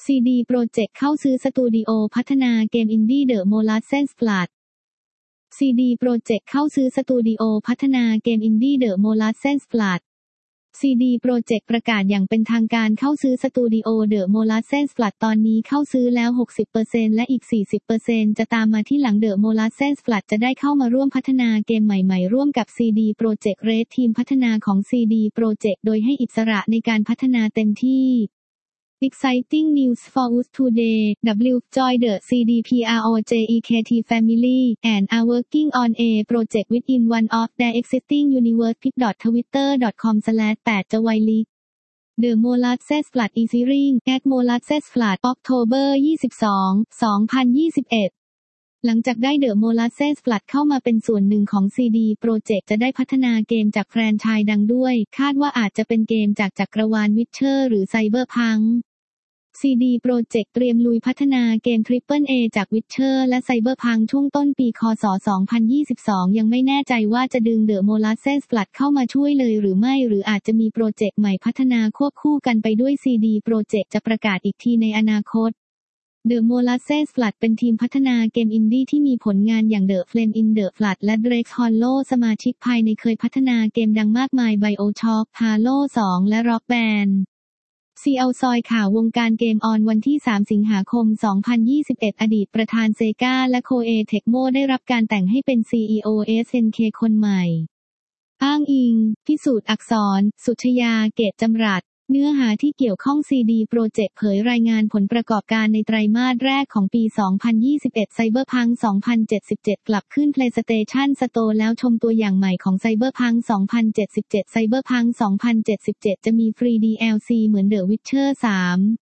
CD Projekt เข้าซื้อสตูดิโอพัฒนาเกมอินดี้ The Molasses Flood CD Projekt เข้าซื้อสตูดิโอพัฒนาเกมอินดี้ The Molasses Flood CD Projekt ประกาศอย่างเป็นทางการเข้าซื้อสตูดิโอ The Molasses Flood ตอนนี้เข้าซื้อแล้ว 60% และอีก 40% จะตามมาที่หลัง The Molasses Flood จะได้เข้ามาร่วมพัฒนาเกมใหม่ๆร่วมกับ CD Projekt Red ทีมพัฒนาของ CD Projekt โดยให้อิสระในการพัฒนาเต็มที่Exciting news for us today. Join the CDPROJEKT family and are working on a project within one of their existing universe. pic.twitter.com/8jawailik The Molasses Flood is airing at Molasses Flood October 22, 2021 หลังจากได้ The Molasses Flood เข้ามาเป็นส่วนหนึ่งของ CD Projekt จะได้พัฒนาเกมจากแฟรนไชส์ดังด้วยคาดว่าอาจจะเป็นเกมจากจักรวาล Witcher หรือ Cyberpunk CD Projekt เตรียมลุยพัฒนาเกม Triple-A จาก Witcher และ Cyberpunk ช่วงต้นปีคศ 2022 ยังไม่แน่ใจว่าจะดึง The Molasses Flood เข้ามาช่วยเลยหรือไม่หรืออาจจะมีโปรเจกต์ใหม่พัฒนาควบคู่กันไปด้วย CD Projekt จะประกาศอีกทีในอนาคต The Molasses Flood เป็นทีมพัฒนาเกมอินดี้ที่มีผลงานอย่าง The Flame in the Flood และ Drake's Hollow สมาชิกภายในเคยพัฒนาเกมดังมากมาย BioShock Halo 2 และ Rock Band CL ซอยข่าววงการเกมออนวันที่ 3 สิงหาคม 2021 อดีตประธานเซกาและโคเอเทคโมได้รับการแต่งให้เป็น CEO SNK คนใหม่อ้างอิงพิสูจน์อักษรสุชยาเกตจำรัดเนื้อหาที่เกี่ยวข้อง CD Projekt เผยรายงานผลประกอบการในไตรมาสแรกของปี 2021 Cyberpunk 2077 กลับขึ้น PlayStation Store แล้วชมตัวอย่างใหม่ของ Cyberpunk 2077 Cyberpunk 2077 จะมีฟรี DLC เหมือน The Witcher 3